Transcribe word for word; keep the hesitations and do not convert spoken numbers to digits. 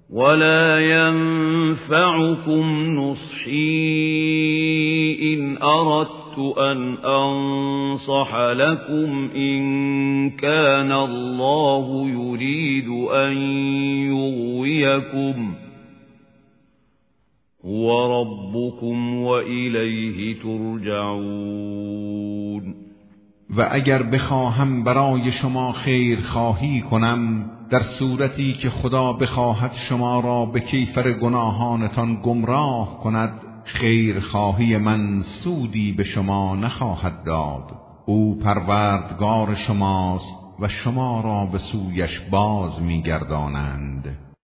ولا ينفعكم نصحي إن أردت أن أنصح لكم إن كان الله يريد أن يغويكم هو ربكم وإلیه ترجعون. و اگر بخواهم برای شما خیر خواهی کنم، در صورتی که خدا بخواهد شما را به کیفر گناهانتان گمراه کند، خیر خواهی من سودی به شما نخواهد داد. او پروردگار شماست و شما را به سویش باز می‌گردانند.